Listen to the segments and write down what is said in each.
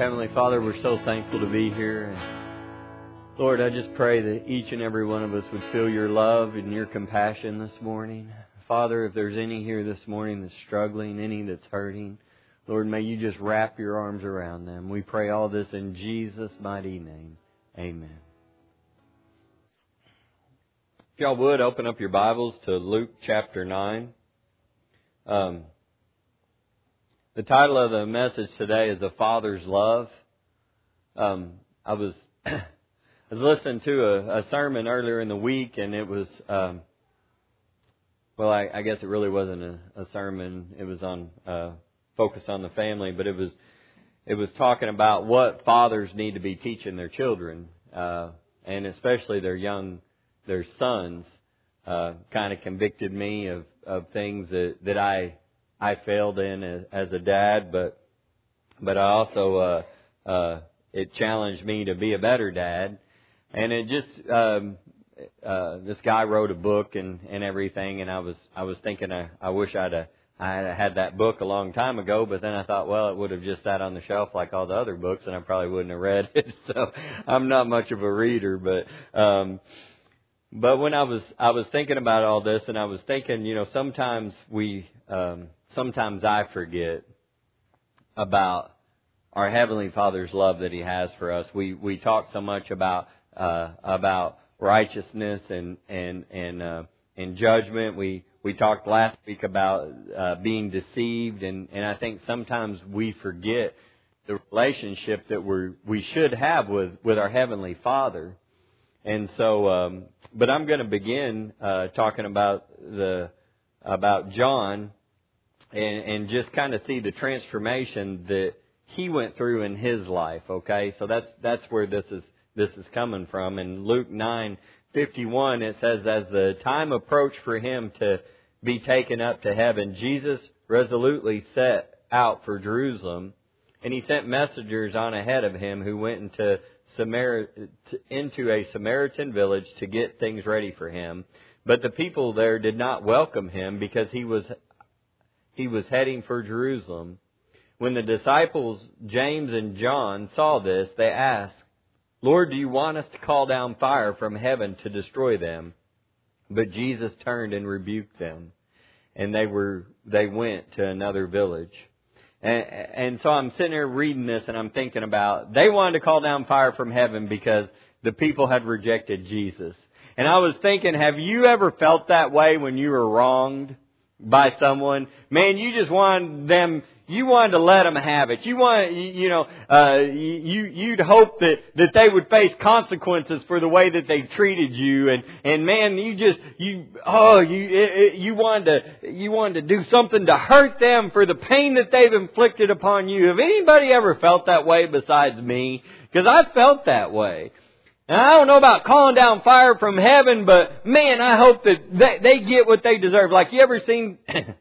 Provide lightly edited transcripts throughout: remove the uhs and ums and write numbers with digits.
Heavenly Father, we're so thankful to be here. And Lord, I just pray that each and every one of us would feel your love and your compassion this morning. Father, if there's any here this morning that's struggling, any that's hurting, Lord, may you just wrap your arms around them. We pray all this in Jesus' mighty name. Amen. If y'all would, open up your Bibles to Luke chapter 9. The title of the message today is A Father's Love. I was listening to a sermon earlier in the week, and it was, I guess it really wasn't a sermon. It was on focused on the family, but it was talking about what fathers need to be teaching their children, and especially their sons. Kind of convicted me of things that I failed in as a dad, but I also it challenged me to be a better dad. And it just this guy wrote a book and everything, and I was thinking I wish I had that book a long time ago, but then I thought, well, it would have just sat on the shelf like all the other books, and I probably wouldn't have read it. So I'm not much of a reader, but when I was thinking about all this, and I was thinking, sometimes I forget about our Heavenly Father's love that He has for us. We talk so much about righteousness and judgment. We talked last week about being deceived, and I think sometimes we forget the relationship that we should have with our Heavenly Father. And so, but I'm going to begin talking about John. And just kind of see the transformation that he went through in his life. Okay, so that's where this is coming from. In Luke 9:51, it says, as the time approached for him to be taken up to heaven, Jesus resolutely set out for Jerusalem, and he sent messengers on ahead of him who went into a Samaritan village to get things ready for him. But the people there did not welcome him because he was heading for Jerusalem. When the disciples, James and John, saw this, they asked, Lord, do you want us to call down fire from heaven to destroy them? But Jesus turned and rebuked them, and they went to another village. And so I'm sitting here reading this, and I'm thinking about, they wanted to call down fire from heaven because the people had rejected Jesus. And I was thinking, have you ever felt that way when you were wronged by someone? Man, you just wanted to let them have it. You'd hope that they would face consequences for the way that they treated you. And man, you wanted to do something to hurt them for the pain that they've inflicted upon you. Have anybody ever felt that way besides me? Because I felt that way. And I don't know about calling down fire from heaven, but man, I hope that they get what they deserve. Like, you ever seen...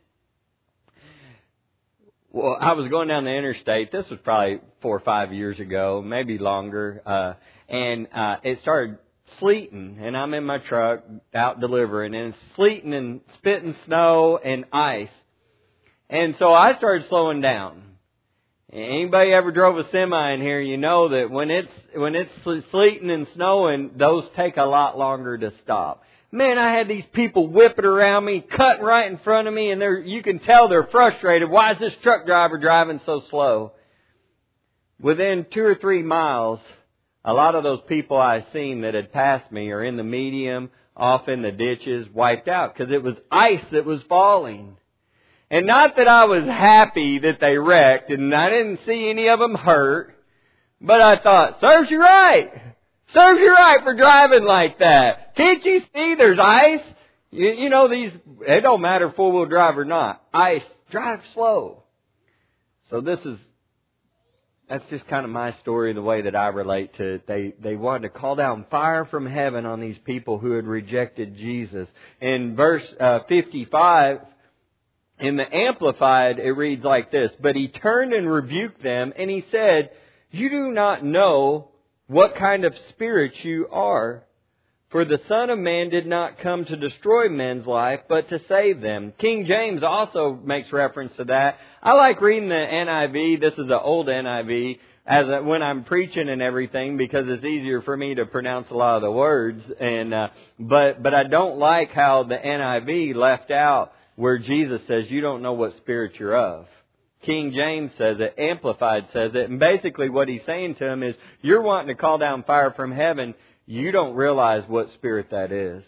Well, I was going down the interstate. This was probably 4 or 5 years ago, maybe longer. And it started sleeting, and I'm in my truck out delivering, and it's sleeting and spitting snow and ice. And so I started slowing down. Anybody ever drove a semi in here, you know that when it's sleeting and snowing, those take a lot longer to stop. Man, I had these people whipping around me, cutting right in front of me, and you can tell they're frustrated. Why is this truck driver driving so slow? Within 2 or 3 miles, a lot of those people I seen that had passed me are in the medium, off in the ditches, wiped out, because it was ice that was falling. And not that I was happy that they wrecked, and I didn't see any of them hurt, but I thought, serves you right. Serves you right for driving like that. Can't you see there's ice? It don't matter 4-wheel drive or not. Ice, drive slow. So that's just kind of my story, the way that I relate to it. They wanted to call down fire from heaven on these people who had rejected Jesus. In verse 55, in the Amplified, it reads like this, but he turned and rebuked them, and he said, you do not know what kind of spirit you are. For the Son of Man did not come to destroy men's life, but to save them. King James also makes reference to that. I like reading the NIV. This is an old NIV. when I'm preaching and everything, because it's easier for me to pronounce a lot of the words. And but I don't like how the NIV left out where Jesus says, "You don't know what spirit you're of." King James says it, Amplified says it, and basically what he's saying to him is, you're wanting to call down fire from heaven, you don't realize what spirit that is.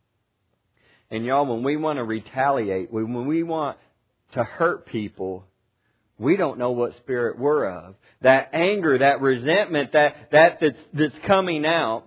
And y'all, when we want to retaliate, when we want to hurt people, we don't know what spirit we're of. That anger, that resentment, that's coming out.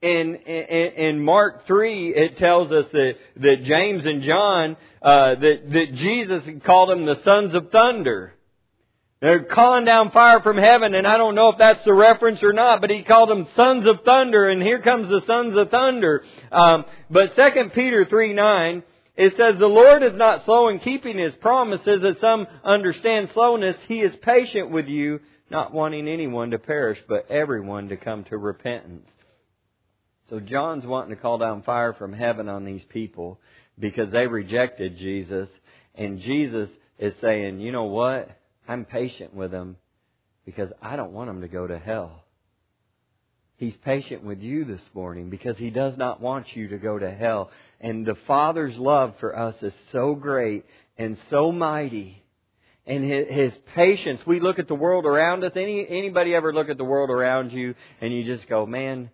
In Mark 3, it tells us that James and John, that Jesus called them the sons of thunder. They're calling down fire from heaven, and I don't know if that's the reference or not, but he called them sons of thunder, and here comes the sons of thunder. But 2 Peter 3:9, it says, "The Lord is not slow in keeping His promises, as some understand slowness. He is patient with you, not wanting anyone to perish, but everyone to come to repentance." So John's wanting to call down fire from heaven on these people because they rejected Jesus. And Jesus is saying, you know what? I'm patient with them because I don't want them to go to hell. He's patient with you this morning because He does not want you to go to hell. And the Father's love for us is so great and so mighty. And His patience, we look at the world around us. Anybody ever look at the world around you and you just go, man,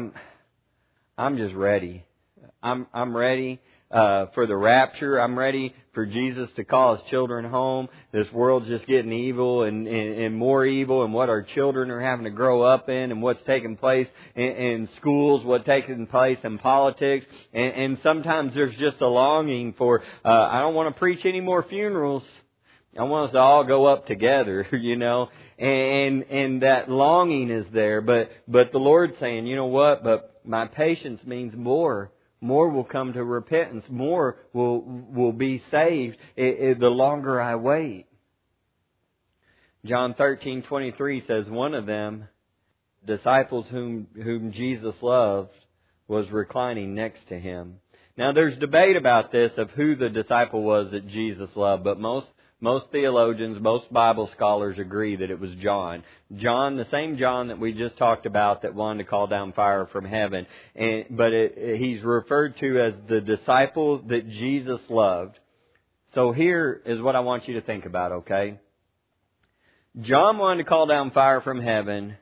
I'm just ready. I'm ready for the rapture. I'm ready for Jesus to call His children home. This world's just getting evil and more evil, and what our children are having to grow up in, and what's taking place in schools, what's taking place in politics. And sometimes there's just a longing for, I don't want to preach any more funerals. I want us to all go up together, you know, and that longing is there. But the Lord's saying, you know what? But my patience means more. More will come to repentance. More will be saved the longer I wait. John 13:23 says, one of them, disciples whom Jesus loved, was reclining next to Him. Now there's debate about this of who the disciple was that Jesus loved, but most theologians, most Bible scholars agree that it was John. John, the same John that we just talked about that wanted to call down fire from heaven. But he's referred to as the disciple that Jesus loved. So here is what I want you to think about, okay? John wanted to call down fire from heaven,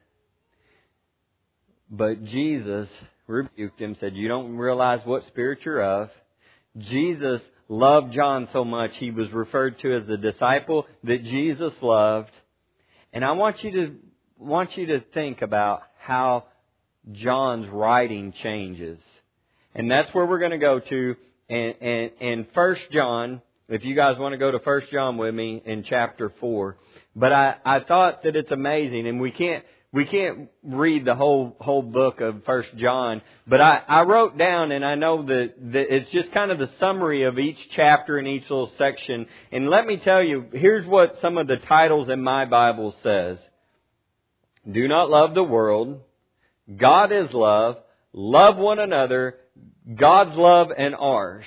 but Jesus rebuked him, said, you don't realize what spirit you're of. Jesus loved John so much, he was referred to as the disciple that Jesus loved. And I want you to think about how John's writing changes. And that's where we're going to go to in 1 John. If you guys want to go to 1 John with me in chapter 4. But I thought that it's amazing, and we can't read the whole book of 1 John, but I wrote down, and I know that it's just kind of the summary of each chapter and each little section. And let me tell you, here's what some of the titles in my Bible says. Do not love the world. God is love. Love one another. God's love and ours.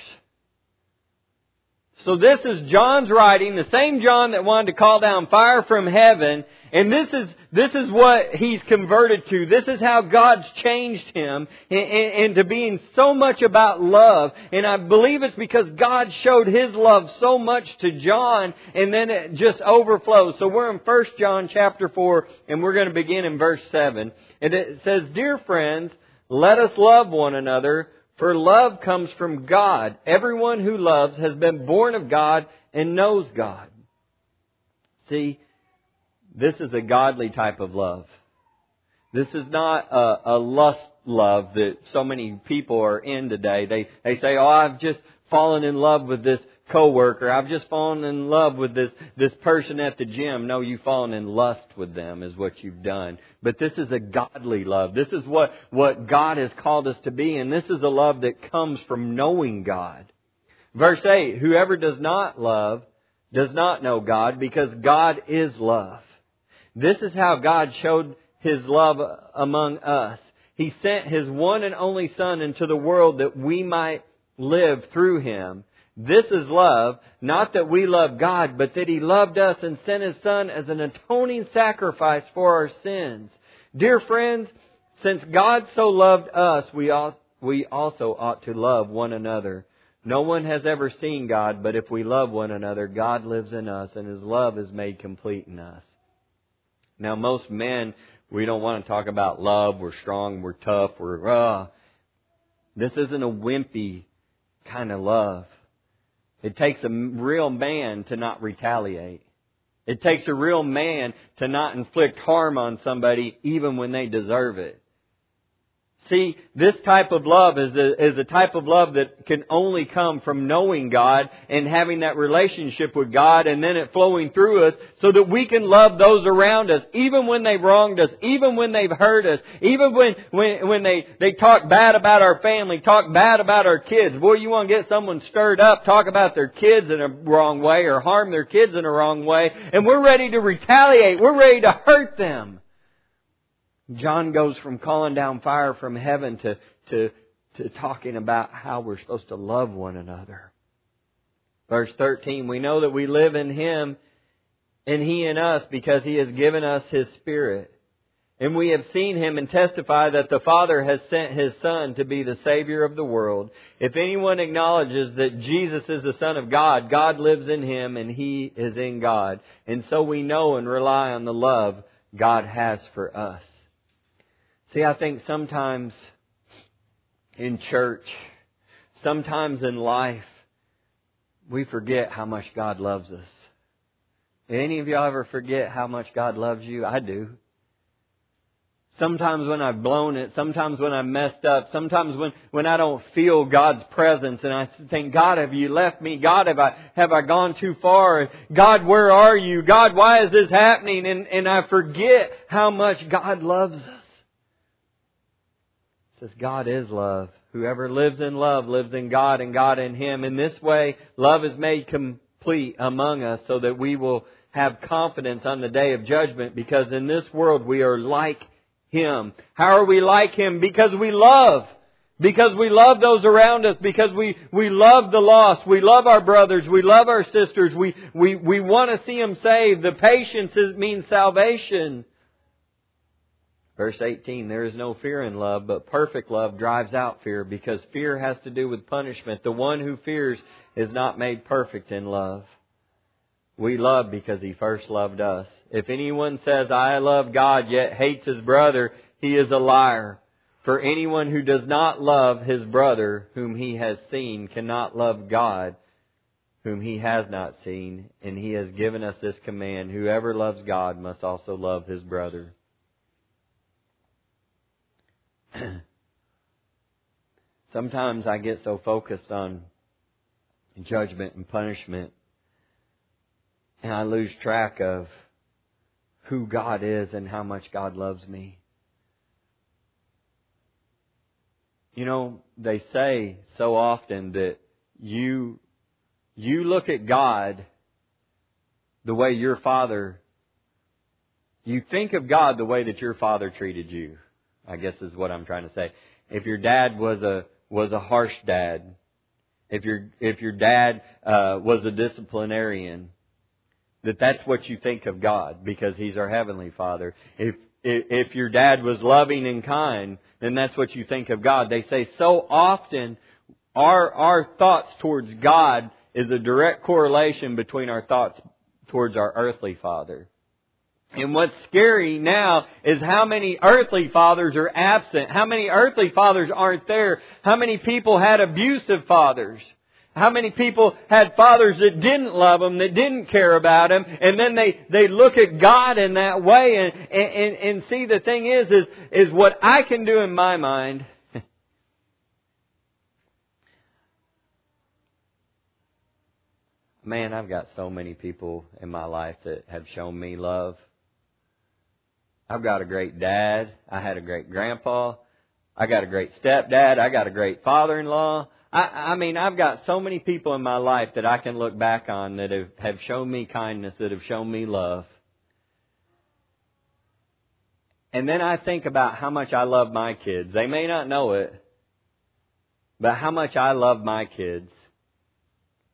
So this is John's writing, the same John that wanted to call down fire from heaven, and this is what he's converted to. This is how God's changed him into being so much about love. And I believe it's because God showed His love so much to John, and then it just overflows. So we're in 1 John chapter 4, and we're going to begin in verse 7. And it says, Dear friends, let us love one another, for love comes from God. Everyone who loves has been born of God and knows God. See, this is a godly type of love. This is not a lust love that so many people are in today. They say, oh, I've just fallen in love with this coworker. I've just fallen in love with this person at the gym. No, you've fallen in lust with them is what you've done. But this is a godly love. This is what God has called us to be. And this is a love that comes from knowing God. Verse 8, whoever does not love does not know God, because God is love. This is how God showed His love among us. He sent His one and only Son into the world that we might live through Him. This is love, not that we love God, but that He loved us and sent His Son as an atoning sacrifice for our sins. Dear friends, since God so loved us, we also ought to love one another. No one has ever seen God, but if we love one another, God lives in us and His love is made complete in us. Now, most men, we don't want to talk about love. We're strong, we're tough, This isn't a wimpy kind of love. It takes a real man to not retaliate. It takes a real man to not inflict harm on somebody even when they deserve it. See, this type of love is a type of love that can only come from knowing God and having that relationship with God and then it flowing through us so that we can love those around us, even when they've wronged us, even when they've hurt us, even when they talk bad about our family, talk bad about our kids. Boy, you want to get someone stirred up, talk about their kids in a wrong way or harm their kids in a wrong way, and we're ready to retaliate. We're ready to hurt them. John goes from calling down fire from heaven to talking about how we're supposed to love one another. Verse 13, we know that we live in Him and He in us because He has given us His Spirit. And we have seen Him and testify that the Father has sent His Son to be the Savior of the world. If anyone acknowledges that Jesus is the Son of God, God lives in Him and He is in God. And so we know and rely on the love God has for us. See, I think sometimes in church, sometimes in life, we forget how much God loves us. Any of y'all ever forget how much God loves you? I do. Sometimes when I've blown it, sometimes when I've messed up, sometimes when I don't feel God's presence and I think, God, have you left me? God, have I gone too far? God, where are you? God, why is this happening? And I forget how much God loves us. It says God is love. Whoever lives in love lives in God and God in him. In this way, love is made complete among us so that we will have confidence on the day of judgment, because in this world we are like Him. How are we like Him? Because we love. Because we love those around us. Because we love the lost. We love our brothers. We love our sisters. We want to see them saved. The patience means salvation. Verse 18, there is no fear in love, but perfect love drives out fear, because fear has to do with punishment. The one who fears is not made perfect in love. We love because He first loved us. If anyone says, I love God, yet hates his brother, he is a liar. For anyone who does not love his brother whom he has seen cannot love God whom he has not seen. And He has given us this command: whoever loves God must also love his brother. Sometimes I get so focused on judgment and punishment, and I lose track of who God is and how much God loves me. You know, they say so often that you look at God the way your father, you think of God the way that your father treated you, I guess is what I'm trying to say. If your dad was a harsh dad, if your dad was a disciplinarian, that's what you think of God, because He's our Heavenly Father. If your dad was loving and kind, then that's what you think of God. They say so often our thoughts towards God is a direct correlation between our thoughts towards our earthly father. And what's scary now is how many earthly fathers are absent. How many earthly fathers aren't there? How many people had abusive fathers? How many people had fathers that didn't love them, that didn't care about them, and then they look at God in that way and see, the thing is what I can do in my mind. Man, I've got so many people in my life that have shown me love. I've got a great dad. I had a great grandpa. I got a great stepdad. I got a great father-in-law. I mean, I've got so many people in my life that I can look back on that have shown me kindness, that have shown me love. And then I think about how much I love my kids. They may not know it, but how much I love my kids.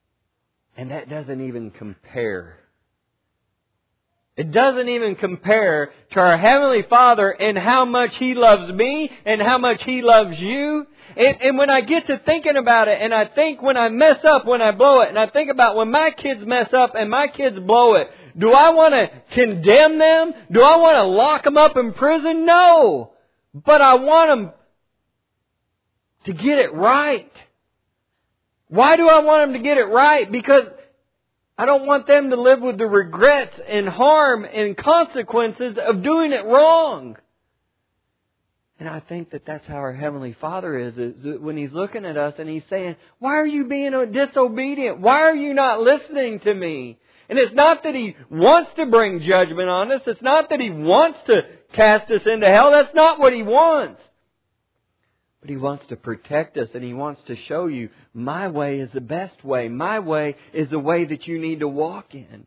And that doesn't even compare. It doesn't even compare to our Heavenly Father and how much He loves me and how much He loves you. And when I get to thinking about it, and I think when I mess up, when I blow it, and I think about when my kids mess up and my kids blow it, do I want to condemn them? Do I want to lock them up in prison? No. But I want them to get it right. Why do I want them to get it right? Because I don't want them to live with the regrets and harm and consequences of doing it wrong. And I think that that's how our Heavenly Father is when He's looking at us and He's saying, why are you being disobedient? Why are you not listening to me? And it's not that He wants to bring judgment on us. It's not that He wants to cast us into hell. That's not what He wants. But He wants to protect us, and He wants to show you, my way is the best way. My way is the way that you need to walk in.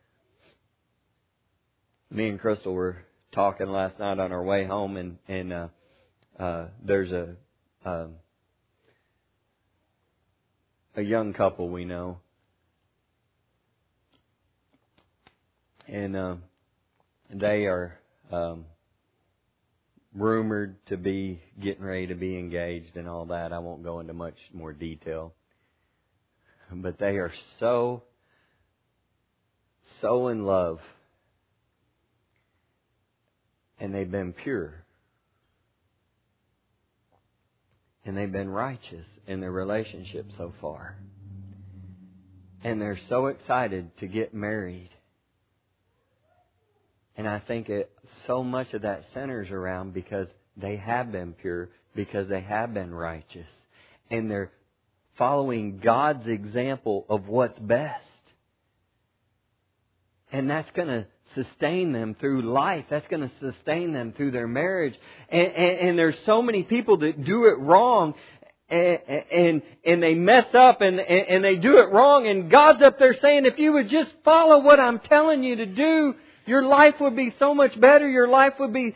Me and Crystal were talking last night on our way home, and there's a young couple we know. And they are rumored to be getting ready to be engaged and all that. I won't go into much more detail. But they are so in love. And they've been pure. And they've been righteous in their relationship so far. And they're so excited to get married. And I think so much of that centers around because they have been pure, because they have been righteous. And they're following God's example of what's best. And that's going to sustain them through life. That's going to sustain them through their marriage. And there's so many people that do it wrong. And they mess up and they do it wrong. And God's up there saying, if you would just follow what I'm telling you to do, your life would be so much better. Your life would be,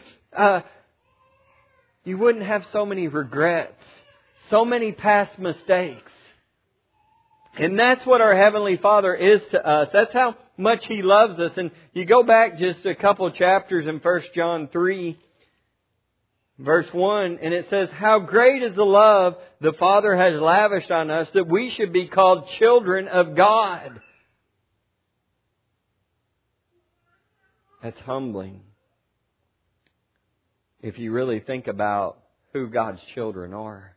you wouldn't have so many regrets, so many past mistakes. And that's what our Heavenly Father is to us. That's how much He loves us. And you go back just a couple chapters in 1 John 3, verse 1, and it says, how great is the love the Father has lavished on us that we should be called children of God. That's humbling. If you really think about who God's children are.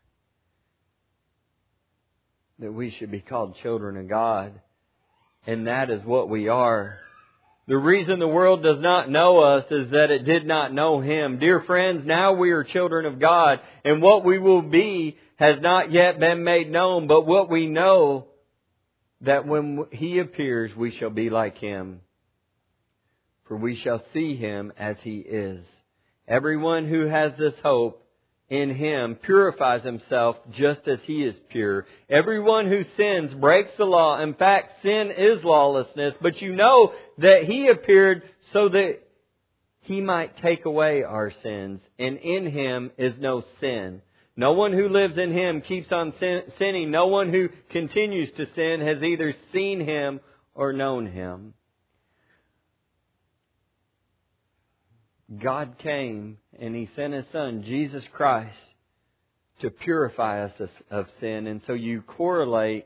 That we should be called children of God. And that is what we are. The reason the world does not know us is that it did not know Him. Dear friends, now we are children of God. And what we will be has not yet been made known. But what we know, that when He appears, we shall be like Him. For we shall see Him as He is. Everyone who has this hope in Him purifies himself just as He is pure. Everyone who sins breaks the law. In fact, sin is lawlessness. But you know that He appeared so that He might take away our sins. And in Him is no sin. No one who lives in Him keeps on sinning. No one who continues to sin has either seen Him or known Him. God came and He sent His Son, Jesus Christ, to purify us of sin. And so you correlate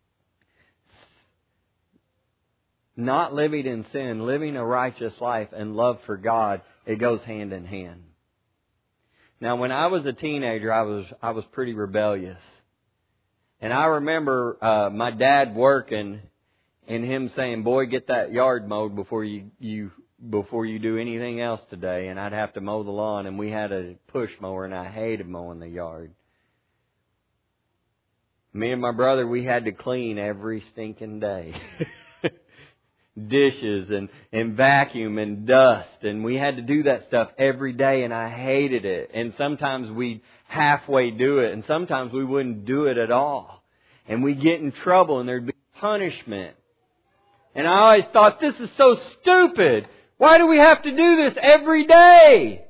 not living in sin, living a righteous life, and love for God. It goes hand in hand. Now, when I was a teenager, I was pretty rebellious. And I remember my dad working and him saying, boy, get that yard mowed before you do anything else today. And I'd have to mow the lawn, and we had a push mower, and I hated mowing the yard. Me and my brother, we had to clean every stinking day. Dishes and vacuum and dust, and we had to do that stuff every day, and I hated it. And sometimes we'd halfway do it, and sometimes we wouldn't do it at all. And we'd get in trouble, and there'd be punishment. And I always thought, this is so stupid. Why do we have to do this every day?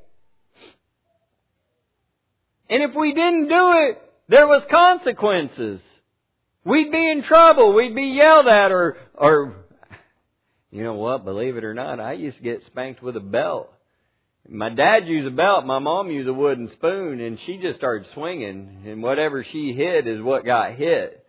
And if we didn't do it, there was consequences. we'd be in trouble. We'd be yelled at or you know what, believe it or not, I used to get spanked with a belt. My dad used a belt, my mom used a wooden spoon, and she just started swinging, and whatever she hit is what got hit.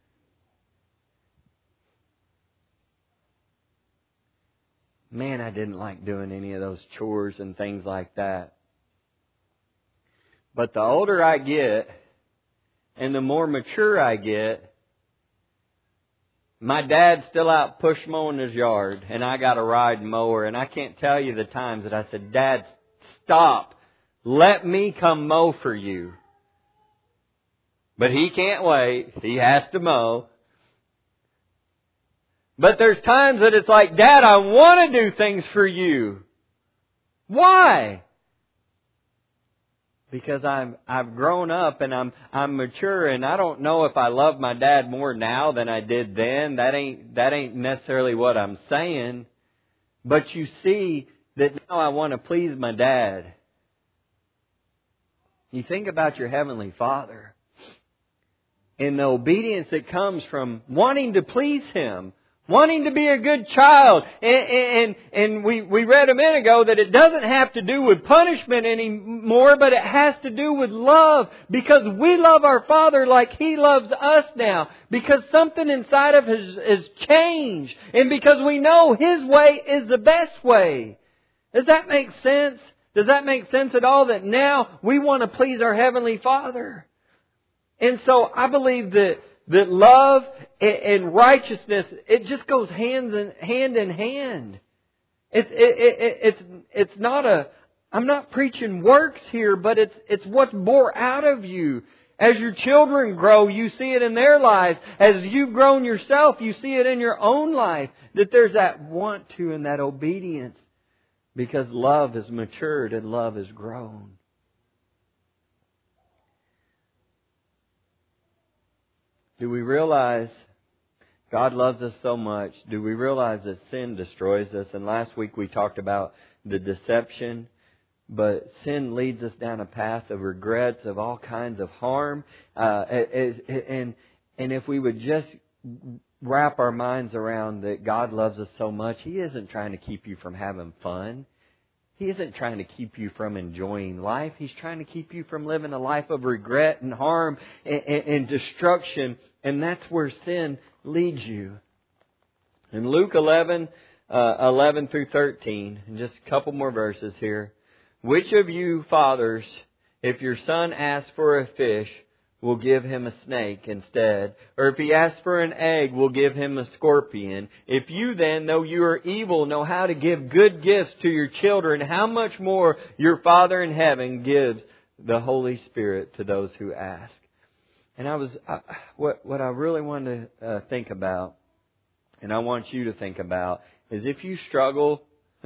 Man, I didn't like doing any of those chores and things like that. But the older I get, and the more mature I get, my dad's still out push mowing his yard, and I got a ride mower, and I can't tell you the times that I said, Dad, stop. Let me come mow for you. But he can't wait. He has to mow. But there's times that it's like, Dad, I want to do things for you. Why? Because I've grown up and I'm mature, and I don't know if I love my dad more now than I did then. That ain't necessarily what I'm saying. But you see that now I want to please my dad. You think about your Heavenly Father and the obedience that comes from wanting to please Him. Wanting to be a good child. And we read a minute ago that it doesn't have to do with punishment anymore, but it has to do with love. Because we love our Father like He loves us now. Because something inside of us has changed. And because we know His way is the best way. Does that make sense? Does that make sense at all? That now we want to please our Heavenly Father. And so I believe that love and righteousness, it just goes hand in hand. It's not I'm not preaching works here, but it's what's bore out of you. As your children grow, you see it in their lives. As you've grown yourself, you see it in your own life. That there's that want to and that obedience. Because love has matured and love has grown. Do we realize God loves us so much? Do we realize that sin destroys us? And last week we talked about the deception. But sin leads us down a path of regrets, of all kinds of harm. And if we would just wrap our minds around that God loves us so much, He isn't trying to keep you from having fun. He isn't trying to keep you from enjoying life. He's trying to keep you from living a life of regret and harm and destruction. And that's where sin leads you. In Luke 11 through 13, and just a couple more verses here. Which of you fathers, if your son asks for a fish, will give him a snake instead? Or if he asks for an egg, will give him a scorpion? If you then, though you are evil, know how to give good gifts to your children, how much more your Father in heaven gives the Holy Spirit to those who ask? And what I really want to think about, and I want you to think about, is if you struggle.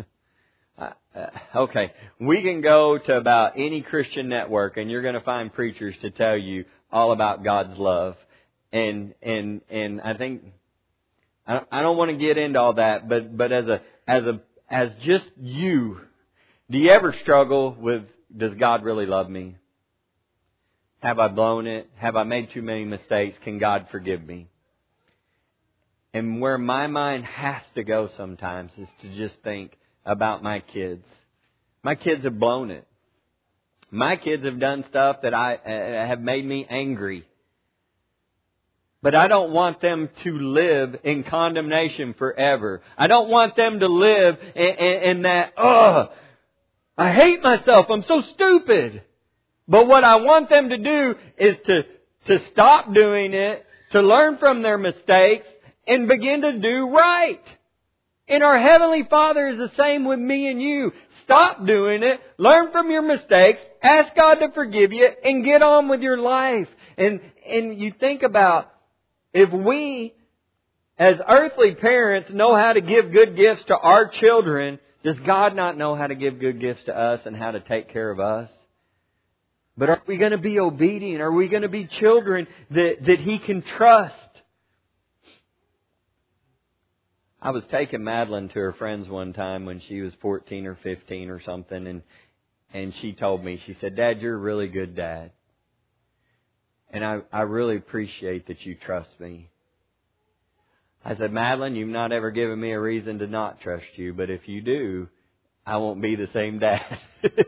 Okay, we can go to about any Christian network and you're going to find preachers to tell you all about God's love. And I think, I don't want to get into all that, but as just you, do you ever struggle with, does God really love me? Have I blown it? Have I made too many mistakes? Can God forgive me? And where my mind has to go sometimes is to just think about my kids. My kids have blown it. My kids have done stuff that have made me angry. But I don't want them to live in condemnation forever. I don't want them to live in that, I hate myself, I'm so stupid. But what I want them to do is to stop doing it, to learn from their mistakes, and begin to do right. And our Heavenly Father is the same with me and you. Stop doing it. Learn from your mistakes. Ask God to forgive you and get on with your life. And you think about, if we as earthly parents know how to give good gifts to our children, does God not know how to give good gifts to us and how to take care of us? But are we going to be obedient? Are we going to be children that He can trust? I was taking Madeline to her friends one time when she was 14 or 15 or something, and she told me, she said, Dad, you're a really good dad. And I really appreciate that you trust me. I said, Madeline, you've not ever given me a reason to not trust you, but if you do, I won't be the same dad.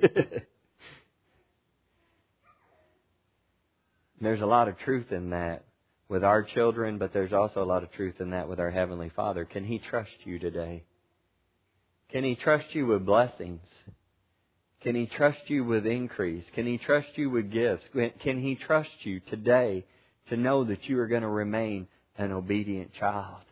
There's a lot of truth in that with our children, but there's also a lot of truth in that with our Heavenly Father. Can He trust you today? Can He trust you with blessings? Can He trust you with increase? Can He trust you with gifts? Can He trust you today to know that you are going to remain an obedient child?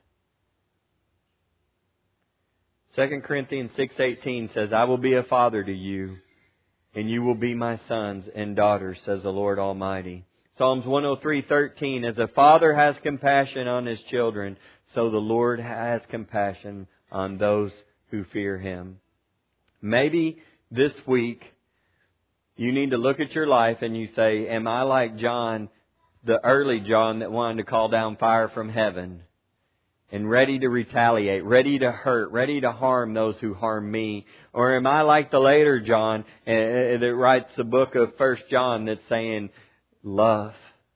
2 Corinthians 6:18 says, I will be a father to you, and you will be my sons and daughters, says the Lord Almighty. Psalms 103:13, as a father has compassion on his children, so the Lord has compassion on those who fear Him. Maybe this week you need to look at your life and you say, am I like John, the early John that wanted to call down fire from heaven and ready to retaliate, ready to hurt, ready to harm those who harm me? Or am I like the later John that writes the book of 1 John that's saying, love.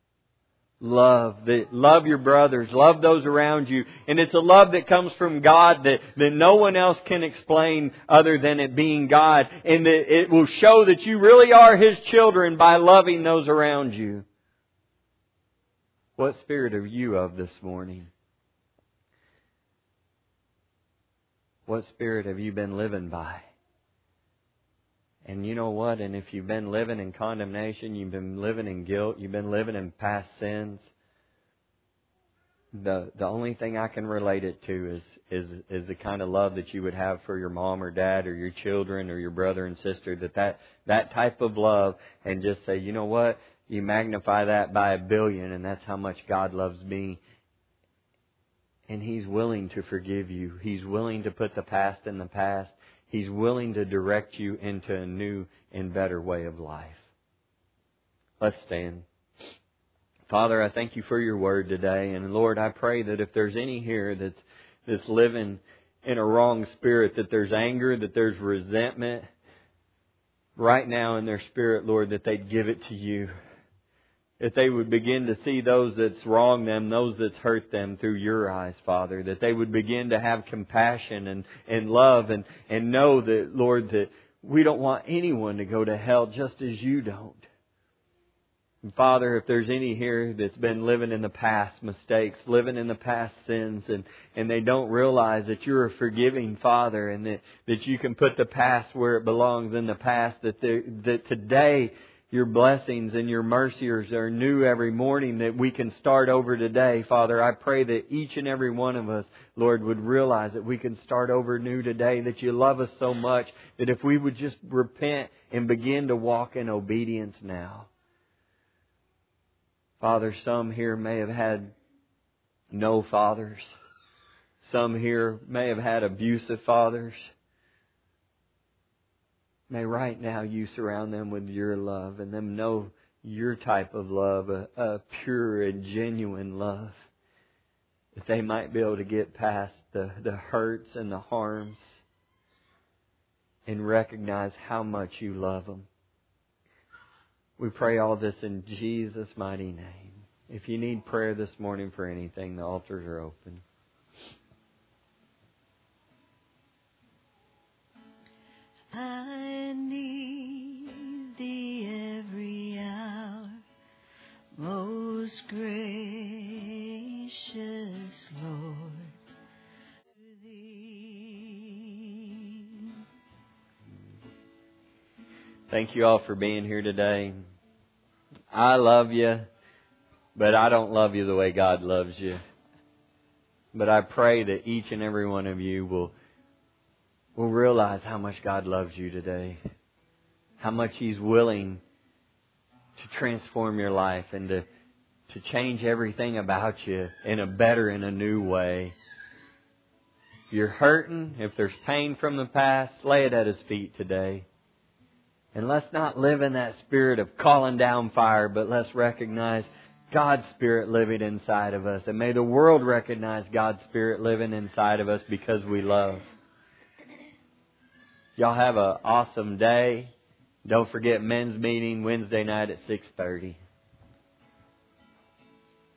Love your brothers. Love those around you. And it's a love that comes from God that no one else can explain other than it being God. And that it will show that you really are His children by loving those around you. What spirit are you of this morning? What spirit have you been living by? And you know what? And if you've been living in condemnation, you've been living in guilt, you've been living in past sins, the only thing I can relate it to is the kind of love that you would have for your mom or dad or your children or your brother and sister. That type of love, and just say, you know what? You magnify that by 1 billion, and that's how much God loves me. And He's willing to forgive you. He's willing to put the past in the past. He's willing to direct you into a new and better way of life. Let's stand. Father, I thank You for Your Word today. And Lord, I pray that if there's any here that's living in a wrong spirit, that there's anger, that there's resentment right now in their spirit, Lord, that they'd give it to You. That they would begin to see those that's wronged them, those that's hurt them through Your eyes, Father. That they would begin to have compassion and love and know that, Lord, that we don't want anyone to go to hell just as You don't. And Father, if there's any here that's been living in the past mistakes, living in the past sins, and they don't realize that You're a forgiving Father and that You can put the past where it belongs in the past, that today Your blessings and Your mercies are new every morning, that we can start over today. Father, I pray that each and every one of us, Lord, would realize that we can start over new today, that You love us so much, that if we would just repent and begin to walk in obedience now. Father, some here may have had no fathers. Some here may have had abusive fathers. May right now You surround them with Your love and them know Your type of love, a pure and genuine love. That they might be able to get past the hurts and the harms and recognize how much You love them. We pray all this in Jesus' mighty name. If you need prayer this morning for anything, the altars are open. I need Thee every hour, most gracious Lord. Thee. Thank you all for being here today. I love you, but I don't love you the way God loves you. But I pray that each and every one of you will realize how much God loves you today. How much He's willing to transform your life and to change everything about you in a better and a new way. If you're hurting, if there's pain from the past, lay it at His feet today. And let's not live in that spirit of calling down fire, but let's recognize God's Spirit living inside of us. And may the world recognize God's Spirit living inside of us because we love. Y'all have an awesome day. Don't forget men's meeting Wednesday night at 6:30.